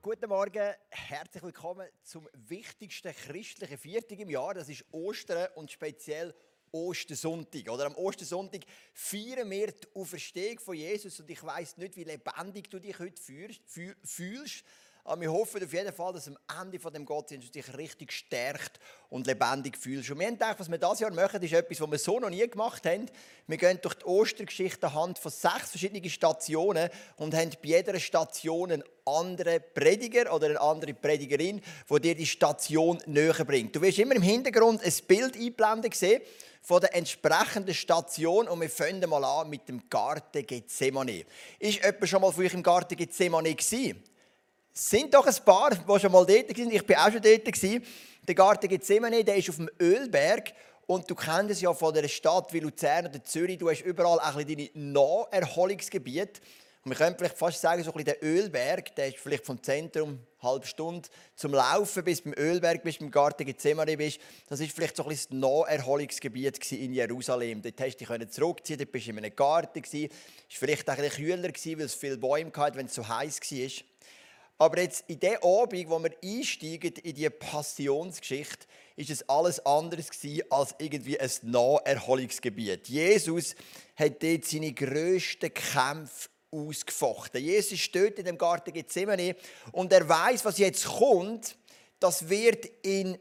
Guten Morgen, herzlich willkommen zum wichtigsten christlichen Viertag im Jahr. Das ist Ostern und speziell Ostersonntag. Oder am Ostersonntag feiern wir die Auferstehung von Jesus und ich weiss nicht, wie lebendig du dich heute fühlst. Aber wir hoffen auf jeden Fall, dass am Ende von dem Gottesdienst du dich richtig gestärkt und lebendig fühlst. Und wir haben gedacht, was wir dieses Jahr machen, ist etwas, was wir so noch nie gemacht haben. Wir gehen durch die Ostergeschichte anhand von 6 verschiedenen Stationen und haben bei jeder Station einen anderen Prediger oder eine andere Predigerin, die dir die Station näher bringt. Du wirst immer im Hintergrund ein Bild einblenden sehen von der entsprechenden Station und wir fangen mal an mit dem Garten Gethsemane. Ist jemand schon mal von euch im Garten Gethsemane gewesen? Es sind doch ein paar, die schon mal dort waren. Ich war auch schon dort. Der Garten Gethsemane, der ist auf dem Ölberg. Und du kennst es ja von der Stadt wie Luzern oder Zürich. Du hast überall ein bisschen deine Naherholungsgebiete. Und wir können vielleicht fast sagen, so ein bisschen der Ölberg, der ist vielleicht vom Zentrum eine halbe Stunde zum Laufen bis beim Ölberg, bis beim Garten Gethsemane bist. Das ist vielleicht so ein bisschen das Naherholungsgebiet in Jerusalem. Dort hast du dich zurückziehen, dort bist du in einem Garten. Es war vielleicht auch ein bisschen kühler, weil es viele Bäume hatte, wenn es so heiß war. Aber jetzt in dem Abend, wo wir einsteigen in diese Passionsgeschichte, ist es alles anderes als irgendwie ein Naherholungsgebiet. Jesus hat dort seine grössten Kämpfe ausgefochten. Jesus steht in dem Garten Gethsemane und er weiß, was jetzt kommt. Das wird ihn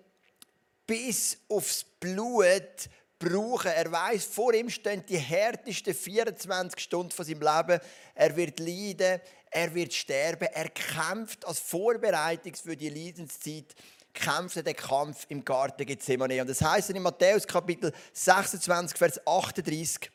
bis aufs Blut brauchen. Er weiß, vor ihm stehen die härtesten 24 Stunden von seinem Leben. Er wird leiden, er wird sterben. Er kämpft als Vorbereitung für die Leidenszeit, kämpft er den Kampf im Garten Gethsemane. Und das heißt in Matthäus Kapitel 26, Vers 38,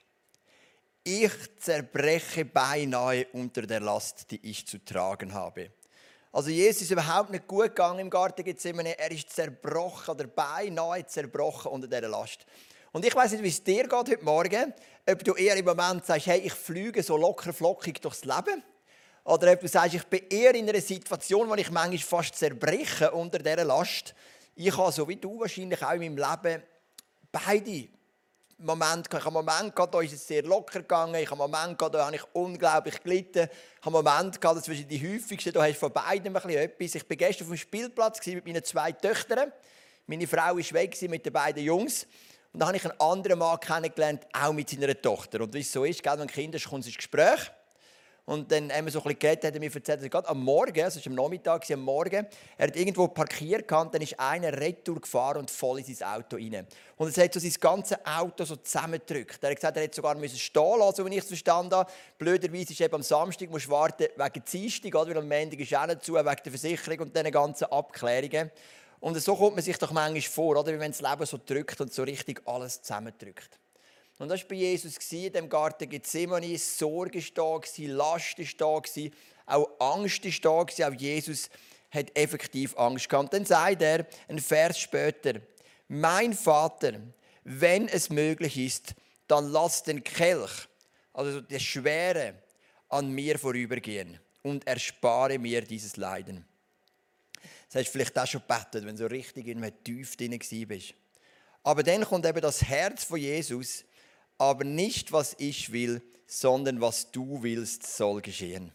ich zerbreche beinahe unter der Last, die ich zu tragen habe. Also Jesus ist überhaupt nicht gut gegangen im Garten Gethsemane. Er ist zerbrochen oder beinahe zerbrochen unter dieser Last. Und ich weiss nicht, wie es dir geht heute Morgen, ob du eher im Moment sagst, hey, ich fliege so locker flockig durchs Leben. Oder ob du sagst, ich bin eher in einer Situation, wo ich manchmal fast zerbreche unter dieser Last. Ich habe, so wie du wahrscheinlich auch in meinem Leben, beide Momente gehabt. Ich habe einen Moment gehabt, da ist es sehr locker gegangen. Ich habe einen Moment gehabt, da habe ich unglaublich gelitten. Ich habe einen Moment gehabt, das sind die häufigsten, da hast du von beidem ein bisschen etwas. Ich war gestern auf dem Spielplatz mit meinen 2 Töchtern. Meine Frau war weg mit den beiden Jungs. Und dann habe ich einen anderen Mann kennengelernt, auch mit seiner Tochter. Und wie es so ist, wenn ein Kind ist, kommt es ins Gespräch. Und dann haben wir so ein bisschen geredet, hat er mir erzählt, dass gerade am Morgen, es war am Nachmittag, am Morgen, er hat irgendwo parkiert und dann ist einer retour gefahren und voll in sein Auto rein. Und es hat so sein ganzes Auto so zusammengedrückt. Er hat gesagt, er hätte sogar stehen lassen, wenn ich es verstanden habe. Blöderweise ist eben am Samstag, musst du warten wegen Dienstag, weil am Montag ist auch nicht zu, wegen der Versicherung und diesen ganzen Abklärungen. Und so kommt man sich doch manchmal vor, oder? Wie wenn das Leben so drückt und so richtig alles zusammendrückt. Und das war bei Jesus in dem Garten Gethsemane. Sorge war da, Last war da, auch Angst war da. Auch Jesus hat effektiv Angst gehabt. Dann sagt er, ein Vers später, mein Vater, wenn es möglich ist, dann lass den Kelch, also das Schwere, an mir vorübergehen und erspare mir dieses Leiden. Das hast du vielleicht auch schon gebetet, wenn du so richtig in einem Tief drin warst. Aber dann kommt eben das Herz von Jesus, aber nicht, was ich will, sondern was du willst, soll geschehen.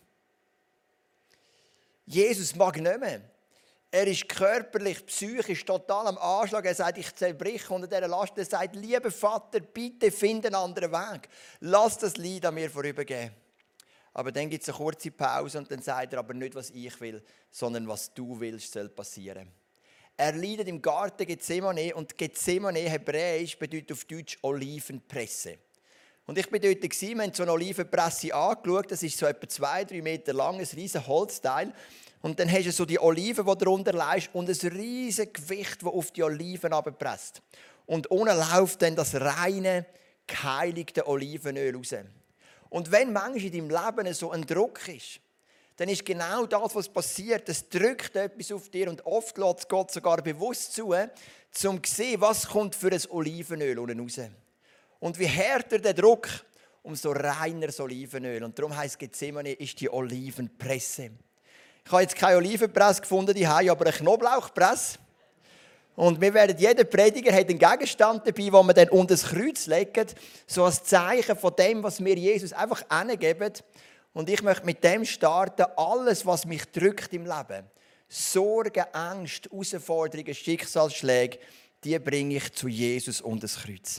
Jesus mag nicht mehr. Er ist körperlich, psychisch total am Anschlag. Er sagt, ich zerbrich unter dieser Last. Er sagt, lieber Vater, bitte finde einen anderen Weg. Lass das Leid an mir vorübergehen. Aber dann gibt es eine kurze Pause und dann sagt er aber nicht, was ich will, sondern was du willst, soll passieren. Er leidet im Garten Gethsemane und Gethsemane, hebräisch, bedeutet auf Deutsch Olivenpresse. Und ich war dort, wir haben so eine Olivenpresse angeschaut, das ist so etwa 2-3 Meter lang, ein riesiges Holzteil. Und dann hast du so die Oliven, die darunter liegen und ein riesiges Gewicht, das auf die Oliven herabpresst. Und unten läuft dann das reine, geheiligte Olivenöl raus. Und wenn manchmal in deinem Leben so ein Druck ist, dann ist genau das, was passiert. Es drückt etwas auf dir und oft lässt Gott sogar bewusst zu, um zu sehen, was kommt für ein Olivenöl unten raus. Und wie härter der Druck, umso reiner das Olivenöl. Und darum heisst Gethsemane ist die Olivenpresse. Ich habe jetzt keine Olivenpresse gefunden, aber eine Knoblauchpresse. Und wir werden, jeder Prediger hat einen Gegenstand dabei, den wir dann unter das Kreuz legen, so als Zeichen von dem, was wir Jesus einfach hingeben. Und ich möchte mit dem starten, alles, was mich drückt im Leben, Sorgen, Ängste, Herausforderungen, Schicksalsschläge, die bringe ich zu Jesus und das Kreuz.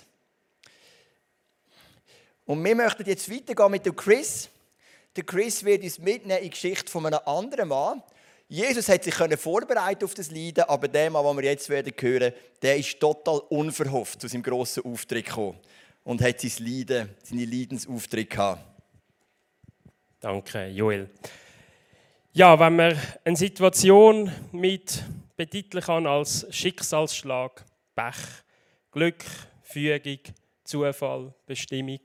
Und wir möchten jetzt weitergehen mit dem Chris. Der Chris wird uns mitnehmen in die Geschichte von einem anderen Mann. Jesus hat sich vorbereiten auf das Leiden, aber der Mann, den wir jetzt hören werden, der ist total unverhofft zu seinem grossen Auftritt gekommen und hat seine Leidensauftritt gehabt. Danke, Joel. Ja, wenn man eine Situation mit betiteln kann als Schicksalsschlag, Pech, Glück, Fügung, Zufall, Bestimmung,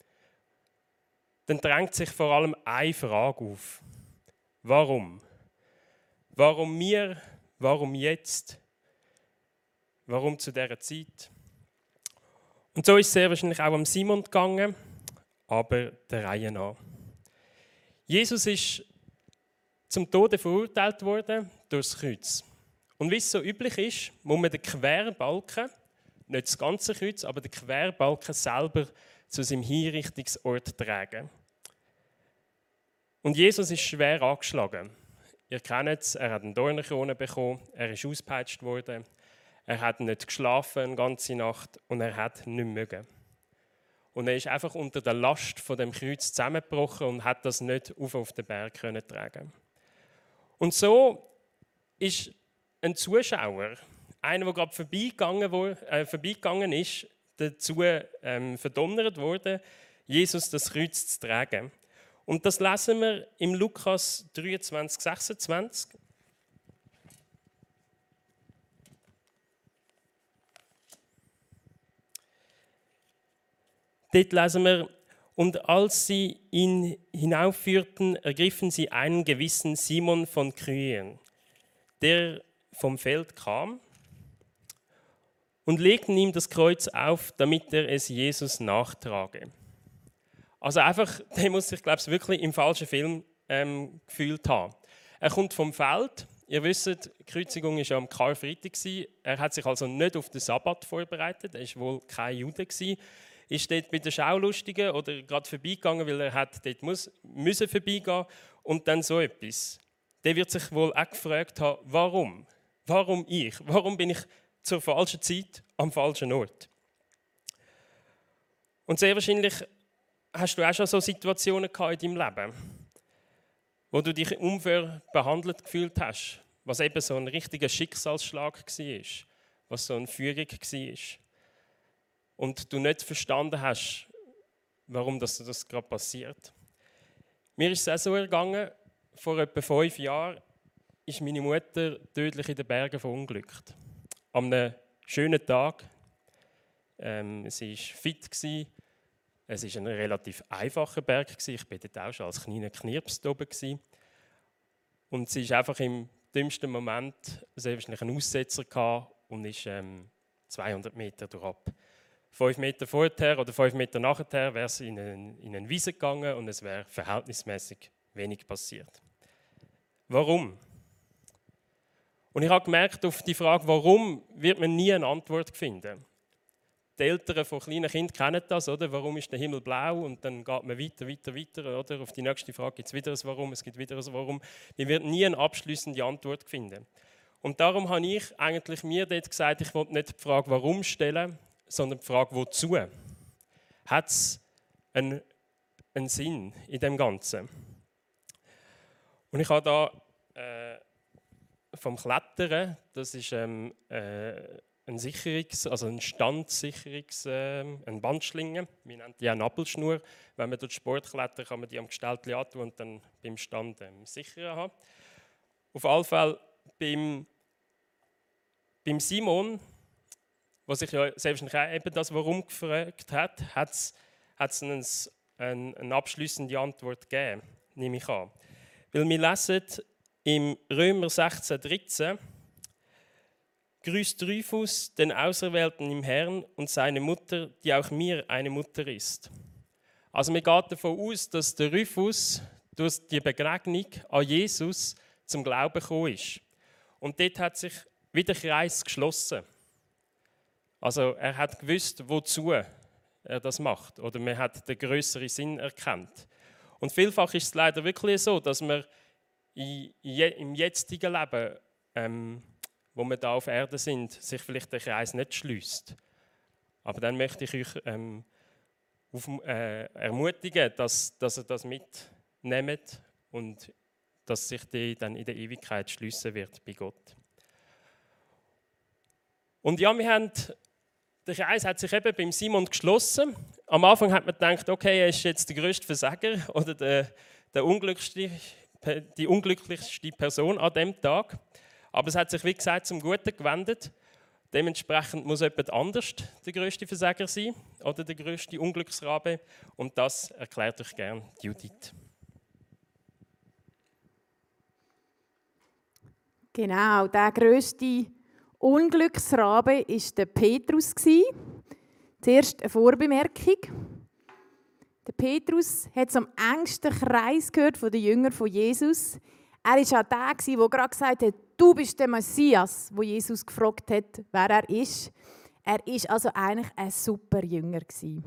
dann drängt sich vor allem eine Frage auf. Warum? Warum mir? Warum jetzt? Warum zu dieser Zeit? Und so ist es sehr wahrscheinlich auch am Simon gegangen, aber der Reihe nach. Jesus ist zum Tode verurteilt worden durch das Kreuz. Und wie es so üblich ist, muss man den Querbalken, nicht das ganze Kreuz, aber den Querbalken selber zu seinem Hinrichtungsort tragen. Und Jesus ist schwer angeschlagen. Ihr kennt es, er hat eine Dornenkrone bekommen, er ist ausgepeitscht worden, er hat nicht geschlafen eine ganze Nacht und er hat nicht mögen. Und er ist einfach unter der Last von dem Kreuz zusammengebrochen und hat das nicht auf den Berg tragen. Und so ist ein Zuschauer, einer, der gerade vorbeigegangen ist, dazu verdonnert worden, Jesus das Kreuz zu tragen. Und das lesen wir im Lukas 23, 26. Dort lesen wir, und als sie ihn hinaufführten, ergriffen sie einen gewissen Simon von Kyrien, der vom Feld kam, und legten ihm das Kreuz auf, damit er es Jesus nachtrage. Also einfach, der muss sich, glaube ich, wirklich im falschen Film gefühlt haben. Er kommt vom Feld. Ihr wisst, die Kreuzigung war ja am Karfreitag. Er hat sich also nicht auf den Sabbat vorbereitet. Er war wohl kein Jude. Ist dort bei den Schaulustigen oder gerade vorbeigegangen, weil er hat dort müssen vorbeigehen und dann so etwas. Der wird sich wohl auch gefragt haben, warum? Warum ich? Warum bin ich zur falschen Zeit am falschen Ort? Und sehr wahrscheinlich hast du auch schon so Situationen gehabt in deinem Leben, wo du dich unfair behandelt gefühlt hast, was eben so ein richtiger Schicksalsschlag war, was so eine Fügung war. Und du nicht verstanden hast, warum das gerade passiert. Mir ist es auch so ergangen, vor etwa 5 Jahren ist meine Mutter tödlich in den Bergen verunglückt. An einem schönen Tag. Sie war fit. Es war ein relativ einfacher Berg. Ich war dort auch schon als kleiner Knirps oben. Und sie ist einfach im dümmsten Moment sehr wahrscheinlich einen Aussetzer gehabt und ist 200 Meter durchab. 5 Meter vorher oder 5 Meter nachher wäre es in eine Wiese gegangen und es wäre verhältnismäßig wenig passiert. Warum? Und ich habe gemerkt, auf die Frage, warum, wird man nie eine Antwort finden. Die Eltern von kleinen Kindern kennen das, oder? Warum ist der Himmel blau? Und dann geht man weiter, oder? Auf die nächste Frage gibt es wieder ein Warum, es gibt wieder ein Warum. Wir werden nie eine abschließende Antwort finden. Und darum habe ich eigentlich mir dort gesagt, ich wollte nicht die Frage Warum stellen, sondern die Frage Wozu. Hat es einen Sinn in dem Ganzen? Und ich habe da vom Klettern, das ist ein eine Bandschlinge. Wir nennen die auch Nabelschnur. Wenn man durch Sport klettert, kann man die am Gestaltli antun und dann beim Stand sicherer haben. Auf jeden Fall beim Simon, was sich ja selbstverständlich auch eben das Warum gefragt hat, hat es eine abschließende Antwort gegeben, nehme ich an. Weil wir lesen im Römer 16,13: Grüßt Rufus, den Auserwählten im Herrn, und seine Mutter, die auch mir eine Mutter ist. Also man geht davon aus, dass der Rufus durch die Begegnung an Jesus zum Glauben gekommen ist. Und dort hat sich wieder der Kreis geschlossen. Also er hat gewusst, wozu er das macht. Oder man hat den grösseren Sinn erkannt. Und vielfach ist es leider wirklich so, dass man im jetzigen Leben wo wir da auf Erde sind, sich vielleicht der Kreis nicht schließt. Aber dann möchte ich euch ermutigen, dass ihr das mitnehmt und dass sich die dann in der Ewigkeit schliessen wird bei Gott. Und ja, der Kreis hat sich eben beim Simon geschlossen. Am Anfang hat man gedacht, okay, er ist jetzt der grösste Versager oder die unglücklichste Person an diesem Tag. Aber es hat sich, wie gesagt, zum Guten gewendet. Dementsprechend muss jemand anders der grösste Versager sein oder der grösste Unglücksrabe. Und das erklärt euch gerne Judith. Genau, der grösste Unglücksrabe war der Petrus. Zuerst eine Vorbemerkung. Der Petrus hat zum engsten Kreis gehört von den Jüngern von Jesus. Er war auch der, der gerade gesagt hat, du bist der Messias, wo Jesus gefragt hat, wer er ist. Er war also eigentlich ein super Jünger.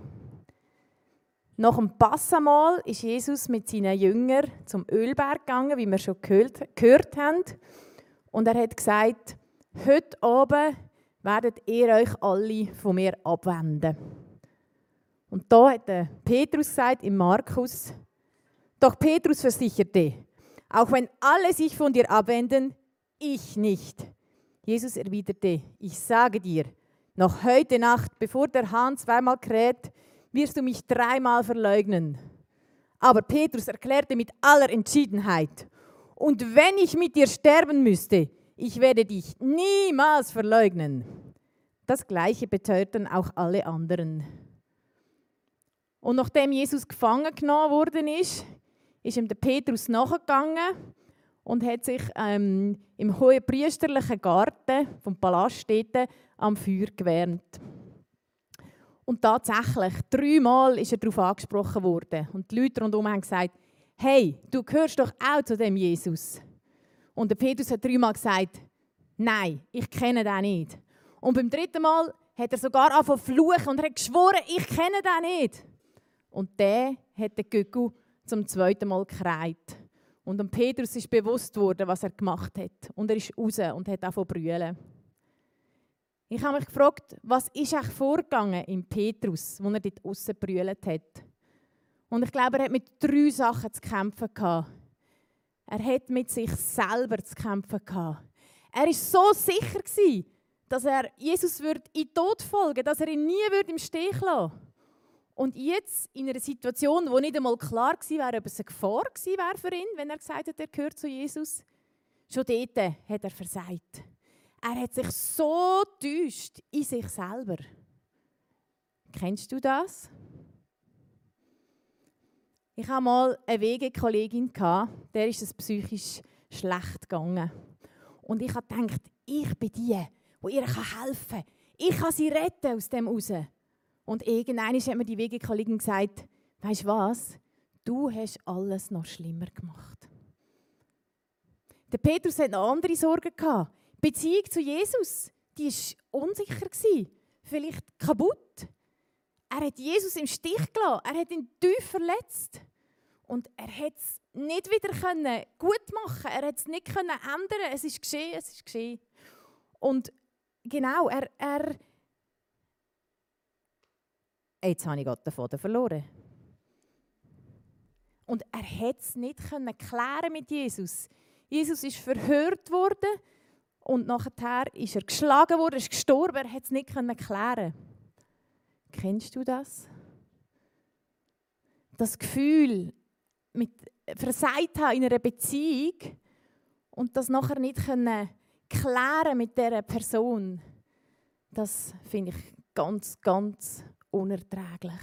Nach dem Passamal ist Jesus mit seinen Jüngern zum Ölberg gegangen, wie wir schon gehört haben. Und er hat gesagt, heute Abend werdet ihr euch alle von mir abwenden. Und da hat Petrus gesagt, im Markus, doch Petrus versicherte, auch wenn alle sich von dir abwenden, ich nicht. Jesus erwiderte, ich sage dir, noch heute Nacht, bevor der Hahn zweimal kräht, wirst du mich 3-mal verleugnen. Aber Petrus erklärte mit aller Entschiedenheit, und wenn ich mit dir sterben müsste, ich werde dich niemals verleugnen. Das Gleiche beteuerten auch alle anderen. Und nachdem Jesus gefangen genommen worden ist ihm der Petrus nachgegangen und hat sich im hohenpriesterlichen Garten vom Palast dort am Feuer gewärmt. Und tatsächlich, 3-mal ist er darauf angesprochen worden. Und die Leute rundherum haben gesagt, hey, du gehörst doch auch zu dem Jesus. Und der Petrus hat 3-mal gesagt, nein, ich kenne den nicht. Und beim 3. Mal hat er sogar angefangen zu fluchen und hat geschworen, ich kenne den nicht. Und der hat den Göckel zum 2. Mal gekreit. Und dem Petrus ist bewusst worden, was er gemacht hat. Und er ist raus und hat angefangen zu brüllen. Ich habe mich gefragt, was ist eigentlich vorgegangen in Petrus, als er dort draussen gebrüllt hat. Und ich glaube, er hat mit 3 Sachen zu kämpfen gehabt. Er hat mit sich selber zu kämpfen gehabt. Er war so sicher, dass er Jesus in den Tod folgen würde, dass er ihn nie im Stich lassen würde. Und jetzt, in einer Situation, wo nicht einmal klar war, ob es eine Gefahr gewesen wäre für ihn, wenn er gesagt hat, er gehört zu Jesus, schon dort hat er versagt. Er hat sich so getäuscht in sich selber. Kennst du das? Ich hatte mal eine WG-Kollegin, der ist es psychisch schlecht gegangen. Und ich habe gedacht, ich bin die ihr helfen kann. Ich kann sie retten aus dem raus. Und irgendwann hat mir die WG-Kollegin gesagt, weisst du was? Du hast alles noch schlimmer gemacht. Der Petrus hatte noch andere Sorgen. Die Beziehung zu Jesus, die war unsicher, vielleicht kaputt. Er hat Jesus im Stich gelassen, er hat ihn tief verletzt. Und er konnte es nicht wieder gut machen, er konnte es nicht ändern. Es ist geschehen. Und genau, jetzt habe ich Gott den Faden verloren. Und er konnte es nicht klären mit Jesus. Jesus ist verhört worden und nachher ist er geschlagen worden, ist gestorben, er konnte es nicht klären. Kennst du das? Das Gefühl, mit versagt haben in einer Beziehung und das nachher nicht klären mit dieser Person, das finde ich ganz, ganz unerträglich.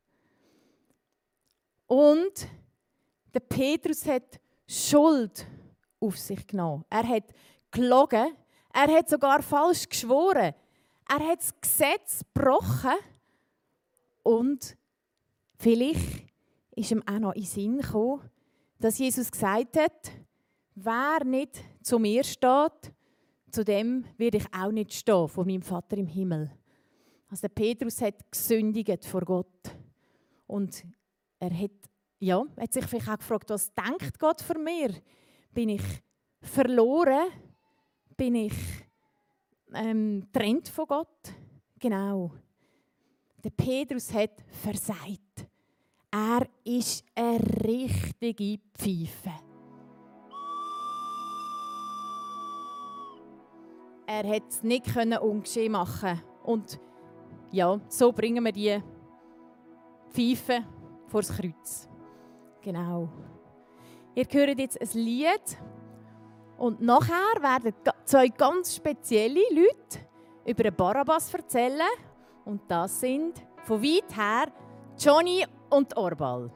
Und der Petrus hat Schuld auf sich genommen. Er hat gelogen, er hat sogar falsch geschworen, er hat das Gesetz gebrochen und vielleicht ist ihm auch noch in den Sinn gekommen, dass Jesus gesagt hat, wer nicht zu mir steht, zu dem werde ich auch nicht stehen, vor meinem Vater im Himmel. Also der Petrus hat gesündigt vor Gott. Und er hat sich vielleicht auch gefragt, was denkt Gott von mir? Bin ich verloren? bin ich getrennt von Gott. Genau. Der Petrus hat versagt. Er ist eine richtige Pfeife. Er konnte es nicht ungeschehen machen. Und ja, so bringen wir die Pfeife vor das Kreuz. Genau. Ihr hört jetzt ein Lied. Und nachher werden zwei ganz spezielle Leute über den Barabbas erzählen. Und das sind von weit her Johnny und Orbal.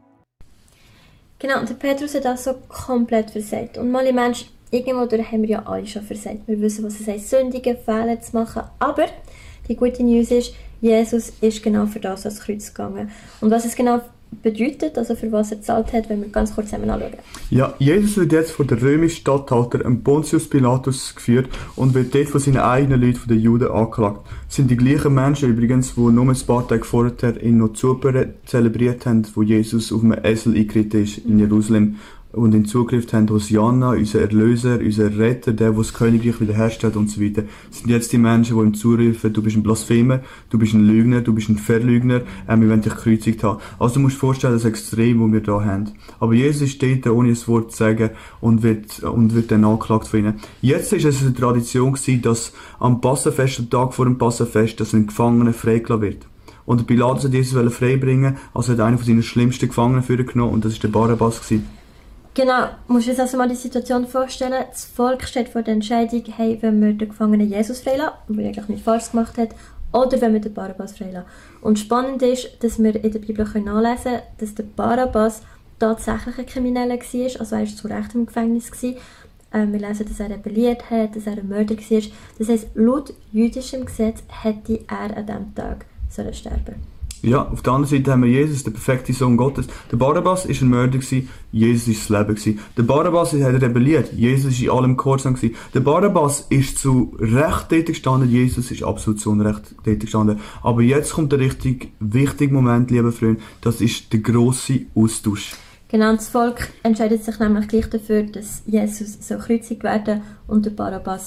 Genau, und der Petrus hat auch so komplett versagt. Und mal im Mensch, irgendwo haben wir ja alle schon versagt. Wir wissen, was es heißt, sündige Fehler zu machen. Aber die gute News ist, Jesus ist genau für das ans Kreuz gegangen. Und was es genau bedeutet, also für was er gezahlt hat, wenn wir ganz kurz zusammen anschauen. Ja, Jesus wird jetzt von der römischen Statthalter Pontius Pilatus geführt und wird dort von seinen eigenen Leuten, von den Juden, angeklagt. Das sind die gleichen Menschen übrigens, die nur ein paar Tage vorher ihn noch zelebriert haben, wo Jesus auf einem Esel eingeritten ist in Jerusalem und in Zugriff haben Hosianna, unser Erlöser, unser Retter, der das Königreich wiederherstellt und so weiter. Das sind jetzt die Menschen, die ihm zurufen, du bist ein Blasphemer, du bist ein Lügner, du bist ein Verlügner, wir wollen dich gekreuzigt haben. Also du musst dir vorstellen, das Extrem, das wir da haben. Aber Jesus ist dort, ohne ein Wort zu sagen, und wird dann angeklagt von ihnen. Jetzt ist es eine Tradition gewesen, dass am Passafest, am Tag vor dem Passafest, dass ein Gefangener freigelassen wird. Und der Pilatus hat Jesus freibringen, also hat einen von seinen schlimmsten Gefangenen vorgenommen, und das war der Barabbas gewesen. Genau, musst du dir also mal die Situation vorstellen. Das Volk steht vor der Entscheidung, hey, wenn wir den Gefangenen Jesus freilassen, der eigentlich nichts falsch gemacht hat, oder wenn wir den Barabbas freilassen. Und spannend ist, dass wir in der Bibel nachlesen können, dass der Barabbas tatsächlich ein Krimineller war, also er war zu Recht im Gefängnis. Wir lesen, dass er rebelliert hat, dass er ein Mörder war. Das heisst, laut jüdischem Gesetz hätte er an diesem Tag sterben sollen. Ja, auf der anderen Seite haben wir Jesus, der perfekte Sohn Gottes. Der Barabbas war ein Mörder, Jesus war das Leben. Der Barabbas hat rebelliert, Jesus war in allem gehorsam. Der Barabbas ist zu Recht dort gestanden, Jesus ist absolut zu Unrecht dort gestanden. Aber jetzt kommt der richtig wichtige Moment, liebe Freunde, das ist der grosse Austausch. Genau, das Volk entscheidet sich nämlich gleich dafür, dass Jesus so gekreuzigt werden und der Barabbas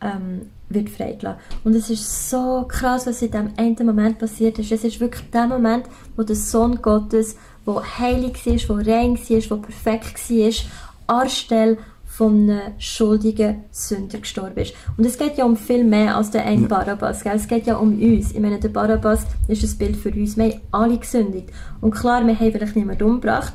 wird freigelassen. Und es ist so krass, was in diesem einen Moment passiert ist. Es ist wirklich der Moment, wo der Sohn Gottes, der heilig war, der rein war, der perfekt war, anstelle von einem schuldigen Sünder gestorben ist. Und es geht ja um viel mehr als der eine Barabbas. Gell? Es geht ja um uns. Ich meine, der Barabbas ist ein Bild für uns. Wir haben alle gesündigt. Und klar, wir haben vielleicht niemanden umgebracht.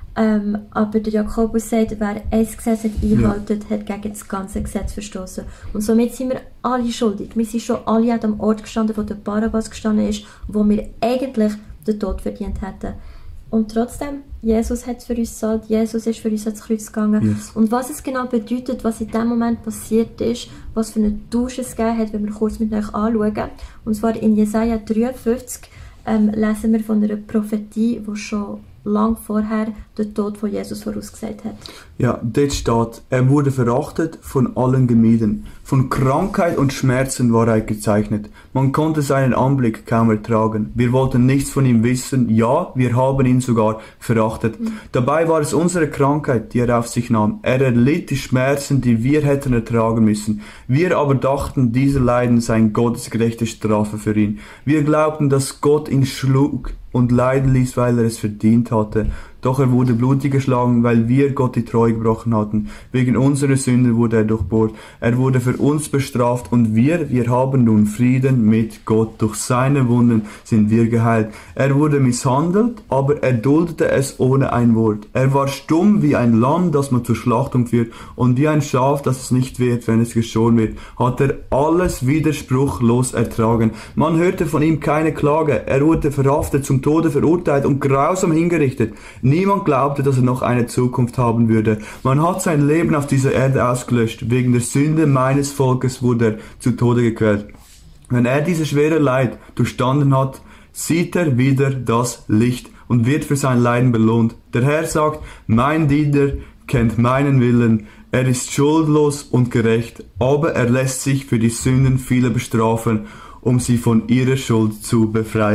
Aber der Jakobus sagt, wer ein Gesetz einhält, hat gegen das ganze Gesetz verstoßen. Und somit sind wir alle schuldig. Wir sind schon alle an dem Ort gestanden, wo der Barabbas gestanden ist, wo wir eigentlich den Tod verdient hätten. Und trotzdem, Jesus hat es für uns gezahlt, Jesus ist für uns ans Kreuz gegangen. Yes. Und was es genau bedeutet, was in dem Moment passiert ist, was für eine Dusche es gegeben hat, wenn wir kurz mit euch anschauen. Und zwar in Jesaja 53 lesen wir von einer Prophetie, die schon lang vorher den Tod von Jesus vorausgesagt hat. Ja, dort steht, er wurde verachtet, von allen gemieden. Von Krankheit und Schmerzen war er gezeichnet. Man konnte seinen Anblick kaum ertragen. Wir wollten nichts von ihm wissen. Ja, wir haben ihn sogar verachtet. Dabei war es unsere Krankheit, die er auf sich nahm. Er erlitt die Schmerzen, die wir hätten ertragen müssen. Wir aber dachten, diese Leiden seien Gottes gerechte Strafe für ihn. Wir glaubten, dass Gott ihn schlug und leiden ließ, weil er es verdient hatte. Doch er wurde blutig geschlagen, weil wir Gott die Treue gebrochen hatten. Wegen unserer Sünden wurde er durchbohrt. Er wurde für uns bestraft und wir haben nun Frieden mit Gott. Durch seine Wunden sind wir geheilt. Er wurde misshandelt, aber er duldete es ohne ein Wort. Er war stumm wie ein Lamm, das man zur Schlachtung führt, und wie ein Schaf, das es nicht wird, wenn es geschoren wird, hat er alles widerspruchlos ertragen. Man hörte von ihm keine Klage. Er wurde verhaftet, zum Tode verurteilt und grausam hingerichtet. Niemand glaubte, dass er noch eine Zukunft haben würde. Man hat sein Leben auf dieser Erde ausgelöscht. Wegen der Sünde meines Volkes wurde er zu Tode gequält. Wenn er dieses schwere Leid durchstanden hat, sieht er wieder das Licht und wird für sein Leiden belohnt. Der Herr sagt, mein Diener kennt meinen Willen. Er ist schuldlos und gerecht, aber er lässt sich für die Sünden vieler bestrafen, um sie von ihrer Schuld zu befreien.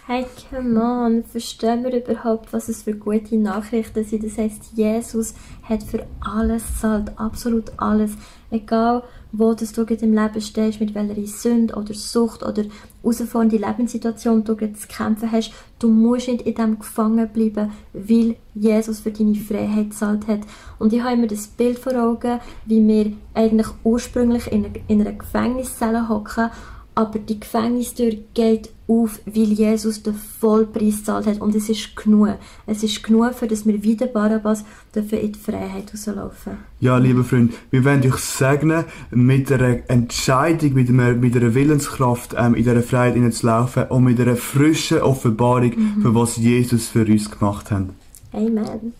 Hey, come on, verstehen wir überhaupt, was es für gute Nachrichten sind? Das heisst, Jesus hat für alles gezahlt, absolut alles. Egal, wo du gerade im Leben stehst, mit welcher Sünde oder Sucht oder herausfordernde Lebenssituation du gerade zu kämpfen hast, du musst nicht in dem gefangen bleiben, weil Jesus für deine Freiheit gezahlt hat. Und ich habe immer das Bild vor Augen, wie wir eigentlich ursprünglich in einer Gefängniszelle hocken, aber die Gefängnistür geht auf, weil Jesus den Vollpreis gezahlt hat. Und es ist genug. Es ist genug, für dass wir wieder Barabbas in die Freiheit rauslaufen. Ja, lieber Freund, wir wollen dich segnen, mit einer Entscheidung, mit einer Willenskraft in dieser Freiheit hineinzulaufen und mit einer frischen Offenbarung, für was Jesus für uns gemacht hat. Amen.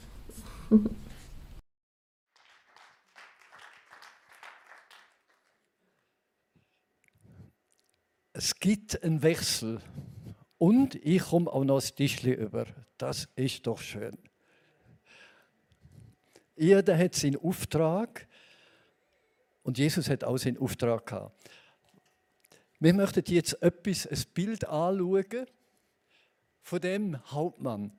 Es gibt einen Wechsel und ich komme auch noch ein Tischchen über. Das ist doch schön. Jeder hat seinen Auftrag und Jesus hat auch seinen Auftrag gehabt. Wir möchten jetzt ein Bild anschauen von dem Hauptmann.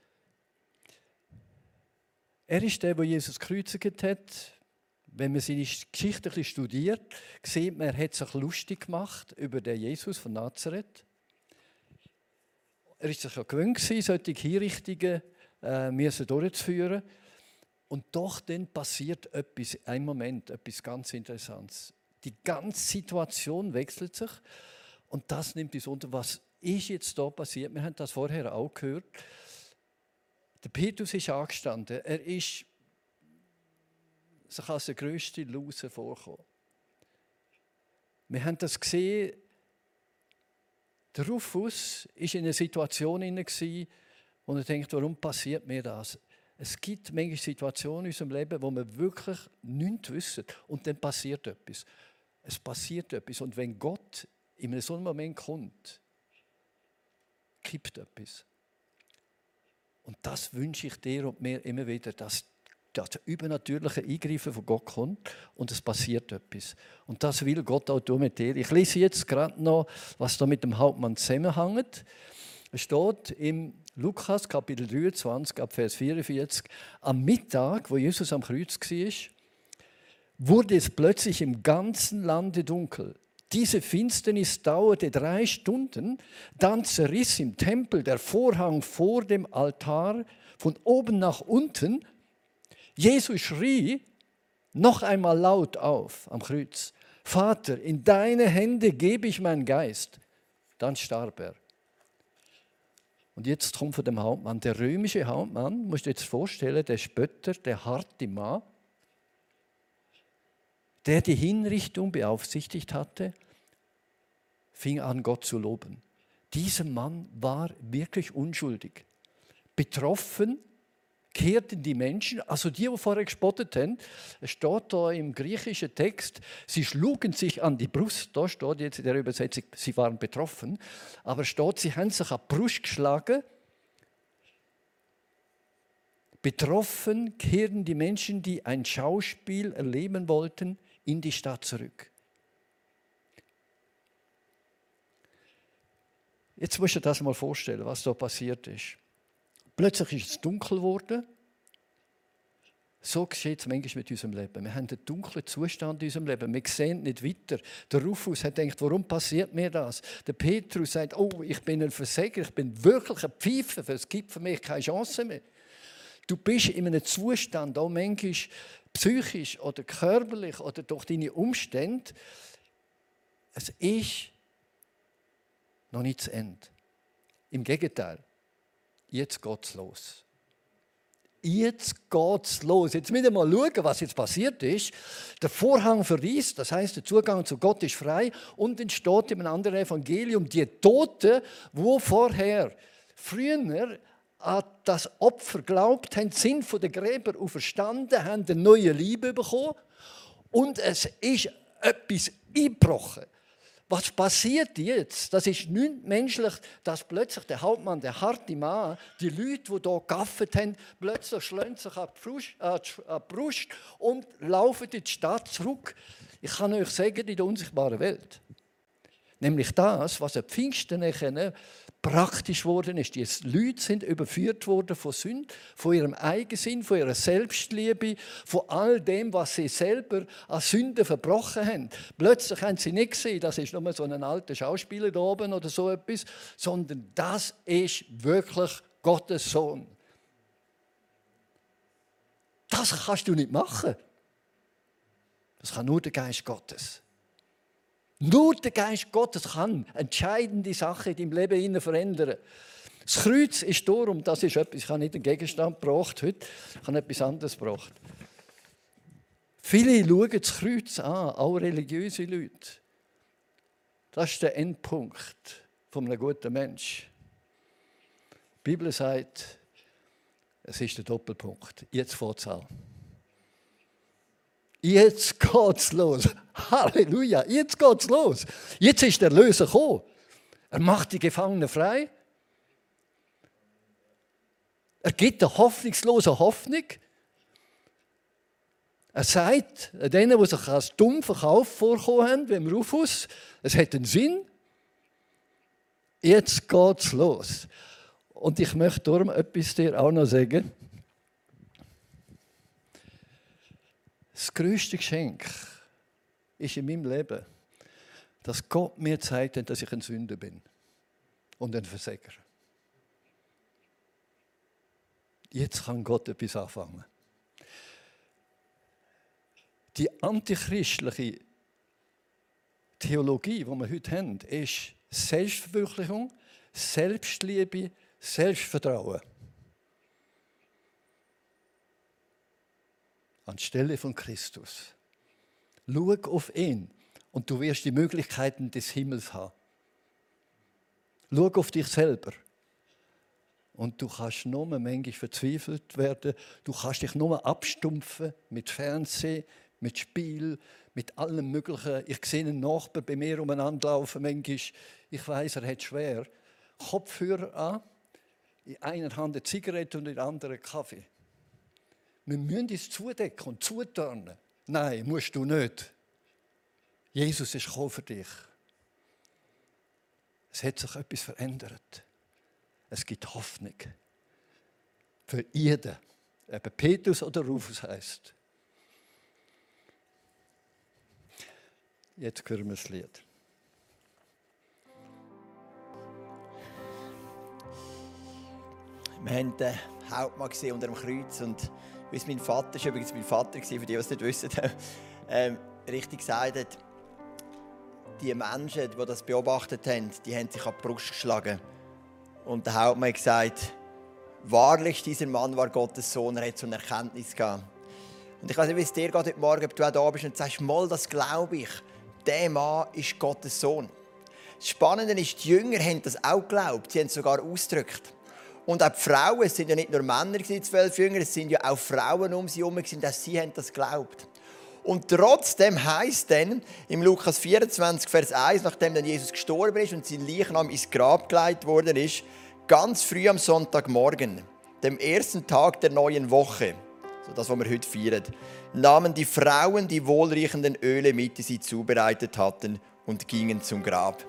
Er ist der, der Jesus gekreuzigt hat. Wenn man seine Geschichte ein bisschen studiert, sieht man, er hat sich lustig gemacht über den Jesus von Nazareth. Er war sich ja gewöhnt, solche Hinrichtungen durchzuführen. Und doch dann passiert etwas, ein Moment, etwas ganz Interessantes. Die ganze Situation wechselt sich und das nimmt uns unter. Was ist jetzt da passiert? Wir haben das vorher auch gehört. Der Petrus ist angestanden. Er ist sich als der grösste Loser vorkommen. Wir haben das gesehen, der Rufus war in einer Situation, wo er denkt, warum passiert mir das? Es gibt manchmal Situationen in unserem Leben, wo wir wirklich nichts wissen. Und dann passiert etwas. Es passiert etwas. Und wenn Gott in so einem Moment kommt, kippt etwas. Und das wünsche ich dir und mir immer wieder, dass das übernatürliche Eingreifen von Gott kommt und es passiert etwas. Und das will Gott auch tun mit dir. Ich lese jetzt gerade noch, was da mit dem Hauptmann zusammenhängt. Es steht im Lukas Kapitel 23, ab Vers 44, am Mittag, wo Jesus am Kreuz war, wurde es plötzlich im ganzen Lande dunkel. Diese Finsternis dauerte 3 Stunden, dann zerriss im Tempel der Vorhang vor dem Altar von oben nach unten. Jesus schrie noch einmal laut auf am Kreuz: Vater, in deine Hände gebe ich meinen Geist. Dann starb er. Und jetzt kommt von dem Hauptmann, der römische Hauptmann, musst du dir jetzt vorstellen, der Spötter, der harte Mann, der die Hinrichtung beaufsichtigt hatte, fing an, Gott zu loben. Dieser Mann war wirklich unschuldig. Betroffen kehrten die Menschen, also die vorher gespottet haben, es steht da im griechischen Text, sie schlugen sich an die Brust, da steht jetzt in der Übersetzung, sie waren betroffen, aber steht, sie haben sich an die Brust geschlagen. Betroffen kehrten die Menschen, die ein Schauspiel erleben wollten, in die Stadt zurück. Jetzt musst du dir das mal vorstellen, was da passiert ist. Plötzlich ist es dunkel geworden. So geschieht es manchmal mit unserem Leben. Wir haben einen dunklen Zustand in unserem Leben. Wir sehen nicht weiter. Der Rufus hat gedacht, warum passiert mir das? Der Petrus sagt, oh, ich bin ein Versager, ich bin wirklich ein Pfeifer, es gibt für mich keine Chance mehr. Du bist in einem Zustand, auch manchmal psychisch oder körperlich oder durch deine Umstände. Es ist noch nicht zu Ende. Im Gegenteil. Jetzt geht's los. Jetzt geht's los. Jetzt müssen wir mal schauen, was jetzt passiert ist. Der Vorhang verriss, das heißt, der Zugang zu Gott ist frei. Und dann steht im anderen Evangelium, die Toten, die vorher, früher an das Opfer glaubt haben, sind von den Gräbern auferstanden, haben eine neue Liebe bekommen. Und es ist etwas eingebrochen. Was passiert jetzt? Das ist nicht menschlich, dass plötzlich der Hauptmann, der harte Mann, die Leute, die hier gegaffert haben, plötzlich schlagen sich an die Brust und laufen in die Stadt zurück. Ich kann euch sagen, in der unsichtbaren Welt. Nämlich das, was am Pfingsten praktisch geworden ist. Die Leute sind überführt worden von Sünde, von ihrem Eigensinn, von ihrer Selbstliebe, von all dem, was sie selber an Sünden verbrochen haben. Plötzlich haben sie nicht gesehen, das ist nur so ein alter Schauspieler da oben oder so etwas, sondern das ist wirklich Gottes Sohn. Das kannst du nicht machen. Das kann nur der Geist Gottes. Nur der Geist Gottes kann entscheidende Sachen in deinem Leben verändern. Das Kreuz ist darum, das ist etwas, ich habe nicht einen Gegenstand gebracht heute, ich habe etwas anderes gebracht. Viele schauen das Kreuz an, auch religiöse Leute. Das ist der Endpunkt von einem guten Menschen. Die Bibel sagt, es ist der Doppelpunkt. Jetzt fängt es an. Jetzt geht's los. Halleluja, jetzt geht's los. Jetzt ist der Erlöser gekommen. Er macht die Gefangenen frei. Er gibt der Hoffnungslosen Hoffnung. Er sagt denen, die sich als dumm verkauft vorkommen haben, wie im Rufus, es hat einen Sinn. Jetzt geht's los. Und ich möchte darum etwas dir auch noch sagen. Das grösste Geschenk ist in meinem Leben, dass Gott mir zeigt, dass ich ein Sünder bin und ein Versager. Jetzt kann Gott etwas anfangen. Die antichristliche Theologie, die wir heute haben, ist Selbstverwirklichung, Selbstliebe, Selbstvertrauen. Anstelle von Christus. Schau auf ihn und du wirst die Möglichkeiten des Himmels haben. Schau auf dich selber. Und du kannst nur manchmal verzweifelt werden. Du kannst dich nur abstumpfen mit Fernsehen, mit Spiel, mit allem Möglichen. Ich sehe einen Nachbarn bei mir umeinander laufen. Manchmal, ich weiss, er hat schwer. Kopfhörer an, in einer Hand eine Zigarette und in der anderen Kaffee. Wir müssen uns zudecken und zuturnen. Nein, musst du nicht. Jesus ist gekommen für dich. Es hat sich etwas verändert. Es gibt Hoffnung. Für jeden. Ob Petrus oder Rufus heisst. Jetzt hören wir das Lied. Wir haben den Hauptmann gesehen unter dem Kreuz und wie es mein Vater, ist übrigens mein Vater gewesen, für die, die es nicht wissen, richtig gesagt hat, die Menschen, die das beobachtet haben, die haben sich an die Brust geschlagen. Und der Hauptmann hat gesagt, wahrlich, dieser Mann war Gottes Sohn, er hat so eine Erkenntnis gehabt. Und ich weiß nicht, wie es dir geht heute Morgen, ob du auch da bist und sagst, mal, das glaube ich, der Mann ist Gottes Sohn. Das Spannende ist, die Jünger haben das auch geglaubt, sie haben es sogar ausgedrückt. Und auch die Frauen, es sind ja nicht nur Männer, die 12 Jünger, es sind ja auch Frauen um sie herum, auch sie haben das geglaubt. Und trotzdem heisst dann im Lukas 24, Vers 1, nachdem dann Jesus gestorben ist und sein Leichnam ins Grab gelegt worden ist, ganz früh am Sonntagmorgen, dem ersten Tag der neuen Woche, so das, was wir heute feiern, nahmen die Frauen die wohlriechenden Öle mit, die sie zubereitet hatten, und gingen zum Grab.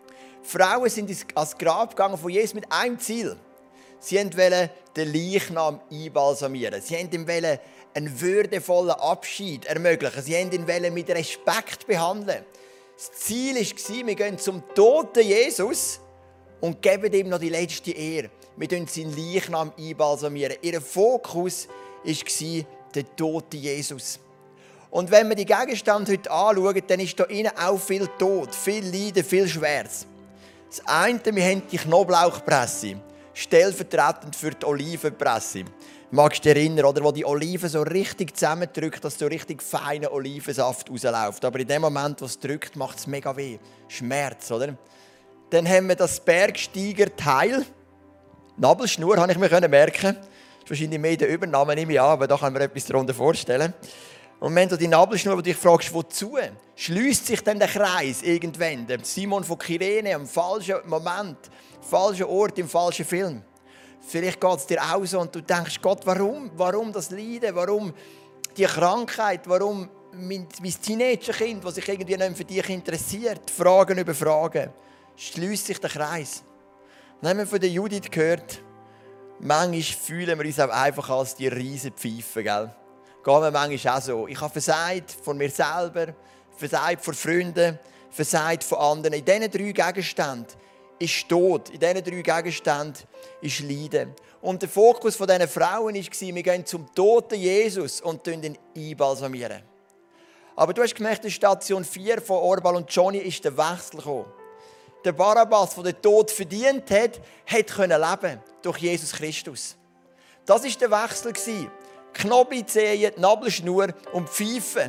Frauen sind ans Grab gegangen von Jesus mit einem Ziel. Sie wollten den Leichnam einbalsamieren. Sie wollten ihm einen würdevollen Abschied ermöglichen. Sie wollten ihn mit Respekt behandeln. Das Ziel war, wir gehen zum toten Jesus und geben ihm noch die letzte Ehre. Wir balsamieren seinen Leichnam einbalsamieren. Ihr Fokus war der tote Jesus. Und wenn wir die Gegenstände heute anschauen, dann ist da innen auch viel Tod, viel Leiden, viel Schweres. Das eine, wir haben die Knoblauchpresse, stellvertretend für die Olivenpresse. Magst du dich erinnern, oder, wo die Oliven so richtig zusammendrückt, dass so richtig feiner Olivensaft rausläuft. Aber in dem Moment, wo es drückt, macht es mega weh. Schmerz, oder? Dann haben wir das Bergsteigerteil. Nabelschnur, habe ich mir merken. Das ist wahrscheinlich mehr der Übername, nehme ich an, aber da kann man etwas darunter vorstellen. Und wenn du die Nabelschnur, wo du dich fragst, wozu, schließt sich dann der Kreis irgendwann. Der Simon von Kyrene am falschen Moment, falschen Ort, im falschen Film. Vielleicht geht es dir auch so und du denkst, Gott, warum das Leiden, warum die Krankheit, warum mein Teenagerkind, das sich irgendwie nicht für dich interessiert, Fragen über Fragen, schließt sich der Kreis. Dann haben wir von der Judith gehört, manchmal fühlen wir uns auch einfach als die riesen Pfeifen, gell? Gehen wir manchmal auch so. Ich habe versagt von mir selber, versagt von Freunden, versagt von anderen. In diesen 3 Gegenständen ist Tod. In diesen 3 Gegenständen ist Leiden. Und der Fokus dieser Frauen war, wir gehen zum toten Jesus und ihn einbalsamieren. Aber du hast gemerkt, in Station 4 von Orbal und Johnny ist der Wechsel gekommen. Der Barabbas, der den Tod verdient hat, konnte leben durch Jesus Christus. Das war der Wechsel. Knoblauchzehen, Nabelschnur und Pfeife.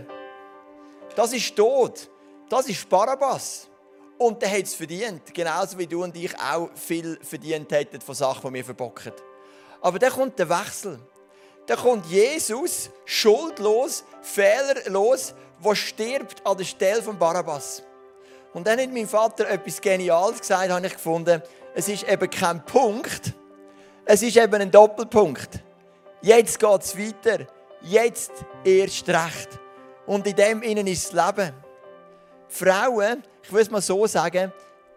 Das ist Tod. Das ist Barabbas. Und der hat es verdient. Genauso wie du und ich auch viel verdient hätten von Sachen, die wir verbocken. Aber dann kommt der Wechsel. Dann kommt Jesus, schuldlos, fehlerlos, der stirbt an der Stelle von Barabbas. Und dann hat mein Vater etwas Geniales gesagt, habe ich gefunden. Es ist eben kein Punkt, es ist eben ein Doppelpunkt. Jetzt geht es weiter, jetzt erst recht. Und in dem innen ist das Leben. Frauen, ich will es mal so sagen,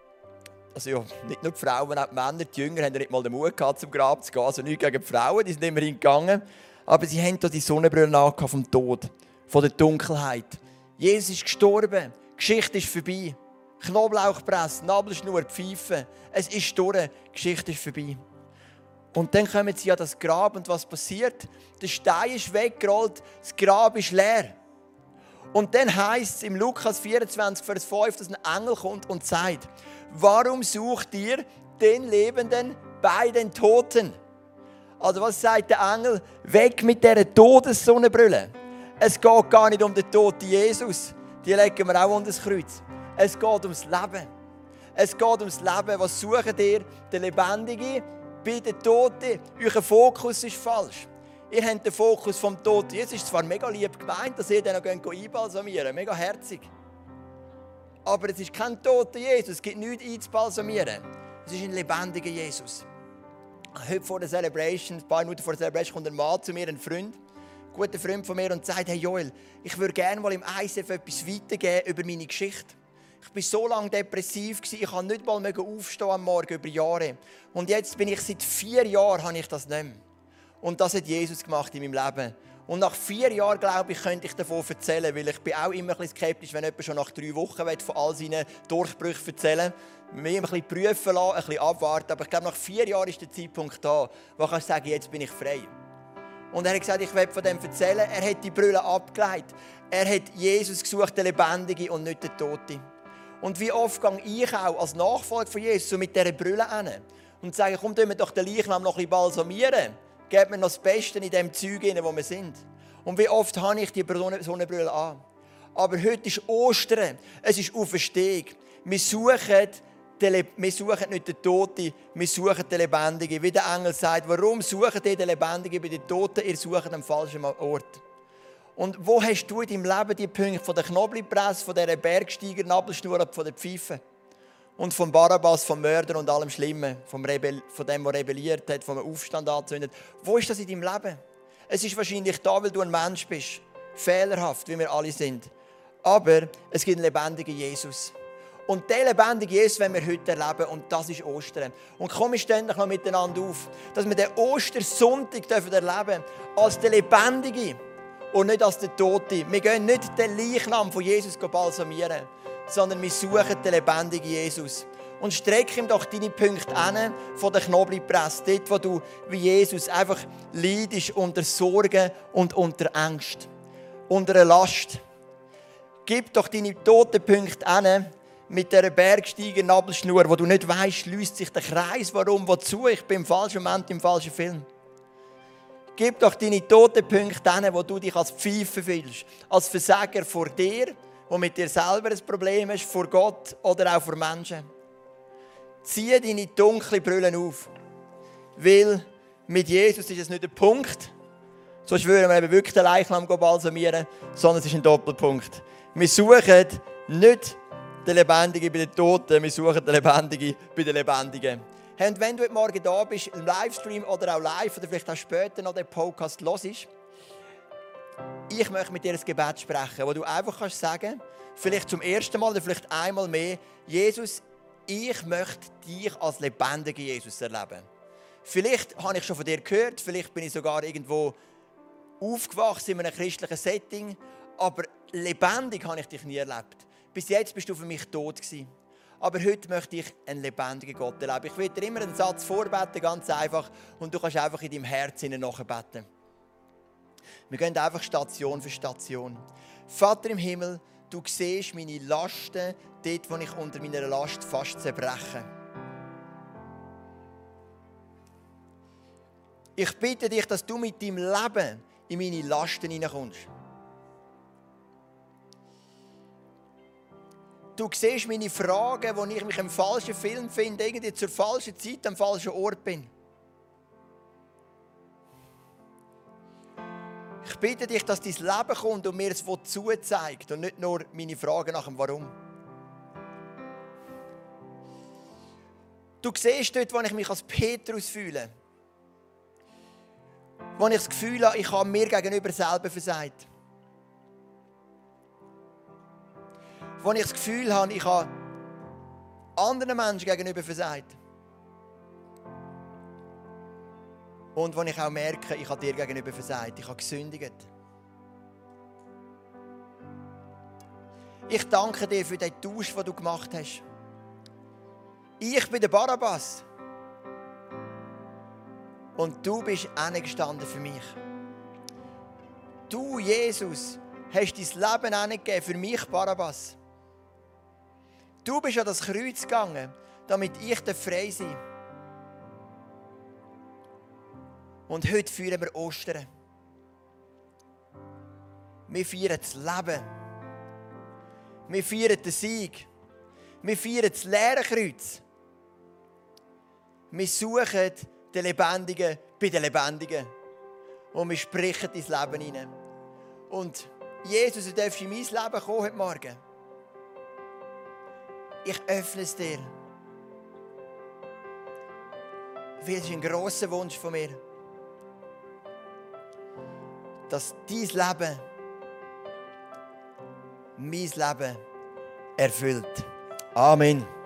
also ja, nicht nur die Frauen, auch die Männer, die Jünger haben ja nicht mal den Mut gehabt, zum Grab zu gehen. Also nichts gegen die Frauen, die sind immerhin gegangen. Aber sie haben hier die Sonnenbrille angehabt vom Tod, von der Dunkelheit. Jesus ist gestorben, die Geschichte ist vorbei. Knoblauchpresse, Nabelschnur, Pfeife. Es ist durch, die Geschichte ist vorbei. Und dann kommen sie an das Grab und was passiert? Der Stein ist weggerollt, das Grab ist leer. Und dann heisst es im Lukas 24, Vers 5, dass ein Engel kommt und sagt, warum sucht ihr den Lebenden bei den Toten? Also was sagt der Engel? Weg mit dieser Todessonnenbrille. Es geht gar nicht um den toten Jesus. Die legen wir auch unter das Kreuz. Es geht ums Leben. Es geht ums Leben. Was sucht ihr? Der Lebendige bei den Toten. Euer Fokus ist falsch. Ihr habt den Fokus vom Toten. Jetzt ist zwar mega lieb gemeint, dass ihr dann noch einbalsamieren. Mega herzig. Aber es ist kein toter Jesus. Es gibt nichts einzubalsamieren. Es ist ein lebendiger Jesus. Heute vor der Celebration, ein paar Minuten vor der Celebration, kommt ein Mann zu mir, ein Freund, ein guter Freund von mir, und sagt, hey Joel, ich würde gerne mal im ICF etwas weitergeben über meine Geschichte. Ich war so lange depressiv, ich konnte nicht mal aufstehen am Morgen über Jahre. Und jetzt bin ich seit 4 Jahren, habe ich das nicht mehr. Und das hat Jesus gemacht in meinem Leben. Und nach 4 Jahren, glaube ich, könnte ich davon erzählen, weil ich bin auch immer ein bisschen skeptisch, wenn jemand schon nach 3 Wochen von all seinen Durchbrüchen erzählen will. Mich ein bisschen prüfen lassen, ein bisschen abwarten. Aber ich glaube, nach 4 Jahren ist der Zeitpunkt da, wo ich sagen kann, jetzt bin ich frei. Und er hat gesagt, ich will von dem erzählen. Er hat die Brille abgelegt. Er hat Jesus gesucht, den Lebendigen und nicht den Toten. Und wie oft gehe ich auch als Nachfolger von Jesus so mit dieser Brille hin und sage, komm, tun wir doch den Leichnam noch ein bisschen balsamieren. Gebt mir noch das Beste in dem Zeug, wo wir sind. Und wie oft habe ich die Sonnenbrille an. Aber heute ist Ostern, es ist Auferstehung. Wir suchen nicht den Toten, wir suchen den Lebendigen. Wie der Engel sagt, warum sucht ihr den Lebendigen bei den Toten? Ihr sucht am falschen Ort. Und wo hast du in deinem Leben die Punkte von der Knoblauchpresse, von dieser Bergsteiger, Nabelschnur, von der Pfeife? Und vom Barabbas, vom Mörder und allem Schlimmen, von dem, der rebelliert hat, vom Aufstand anzündet. Wo ist das in deinem Leben? Es ist wahrscheinlich da, weil du ein Mensch bist. Fehlerhaft, wie wir alle sind. Aber es gibt einen lebendigen Jesus. Und diesen lebendigen Jesus wollen wir heute erleben. Und das ist Ostern. Und komm, wir stehen noch miteinander auf, dass wir den Ostersonntag erleben dürfen als der Lebendige und nicht als der Tote. Wir gehen nicht den Leichnam von Jesus balsamieren, sondern wir suchen den lebendigen Jesus. Und streck ihm doch deine Punkte an von der Knoblauchpresse, dort, wo du wie Jesus einfach leidest unter Sorgen und unter Angst, unter einer Last. Gib doch deine toten Punkte an mit dieser Bergsteiger-Nabelschnur, wo du nicht weißt, schließt sich der Kreis, warum, wozu, ich bin im falschen Moment, im falschen Film. Gib doch deine toten Punkte an, wo du dich als Pfeife fühlst, als Versager vor dir, wo mit dir selber ein Problem hast, vor Gott oder auch vor Menschen. Zieh deine dunklen Brille auf, weil mit Jesus ist es nicht ein Punkt, sonst würden wir eben wirklich den Leichnam balsamieren, sondern es ist ein Doppelpunkt. Wir suchen nicht den Lebendigen bei den Toten, wir suchen den Lebendigen bei den Lebendigen. Hey, und wenn du heute Morgen da bist, im Livestream oder auch live oder vielleicht auch später noch den Podcast hörst, ich möchte mit dir ein Gebet sprechen, wo du einfach kannst sagen, vielleicht zum ersten Mal oder vielleicht einmal mehr, Jesus, ich möchte dich als lebendigen Jesus erleben. Vielleicht habe ich schon von dir gehört, vielleicht bin ich sogar irgendwo aufgewachsen in einem christlichen Setting, aber lebendig habe ich dich nie erlebt. Bis jetzt bist du für mich tot gewesen. Aber heute möchte ich einen lebendigen Gott erleben. Ich will dir immer einen Satz vorbeten, ganz einfach, und du kannst einfach in deinem Herzen nachbeten. Wir gehen einfach Station für Station. Vater im Himmel, du siehst meine Lasten, dort, wo ich unter meiner Last fast zerbreche. Ich bitte dich, dass du mit deinem Leben in meine Lasten hineinkommst. Du siehst meine Fragen, wo ich mich im falschen Film finde, irgendwie zur falschen Zeit am falschen Ort bin. Ich bitte dich, dass dein Leben kommt und mir es Wozu zeigt und nicht nur meine Fragen nach dem Warum. Du siehst dort, wo ich mich als Petrus fühle. Wo ich das Gefühl habe, ich habe mir gegenüber selber versagt. Wo ich das Gefühl habe, ich habe anderen Menschen gegenüber versagt. Und wo ich auch merke, ich habe dir gegenüber versagt, ich habe gesündigt. Ich danke dir für den Tausch, den du gemacht hast. Ich bin der Barabbas. Und du bist hingestanden für mich. Du, Jesus, hast dein Leben hingegeben für mich, Barabbas. Du bist an das Kreuz gegangen, damit ich frei sein darf. Und heute feiern wir Ostern. Wir feiern das Leben. Wir feiern den Sieg. Wir feiern das leere Kreuz. Wir suchen den Lebendigen bei den Lebendigen. Und wir sprechen dein Leben hinein. Und Jesus, du darfst in mein Leben kommen heute Morgen. Ich öffne es dir. Weil es ist ein grosser Wunsch von mir, dass dein Leben mein Leben erfüllt. Amen.